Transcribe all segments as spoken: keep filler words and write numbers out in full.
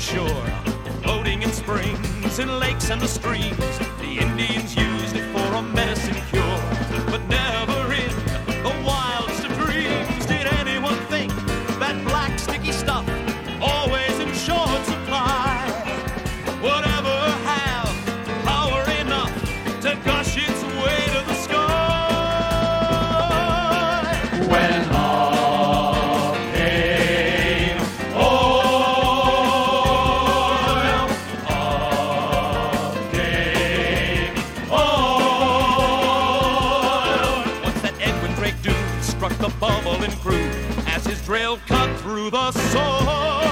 shore, floating in springs, in lakes and the streams. The Indians used it for a medicine cure, but never in the wildest of dreams did anyone think that black sticky stuff, always in short supply, would ever have power enough to gush its way to the sky. When up came oil, up came oil. Once that Edwin Drake dude struck the bubble and grew as his drill cut through the soil.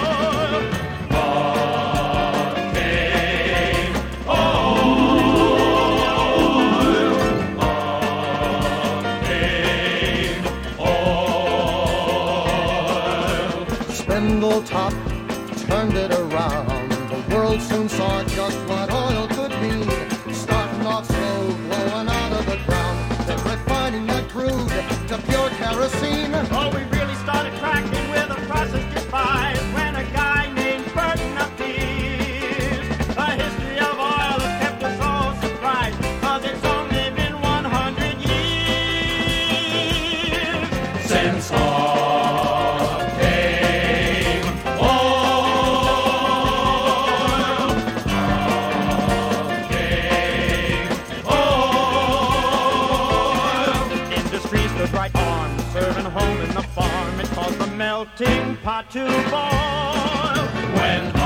Spindletop turned it around. The world soon saw just what oil could mean. Starting off slow, blowing out of the ground, then refining that crude to pure kerosene. Oh, we really started cracking with a process despised when a guy named Burton appeared. The history of oil has kept us all surprised, cause it's only been one hundred years since oil. Right on, serving home in the farm, it caused the melting pot to boil. When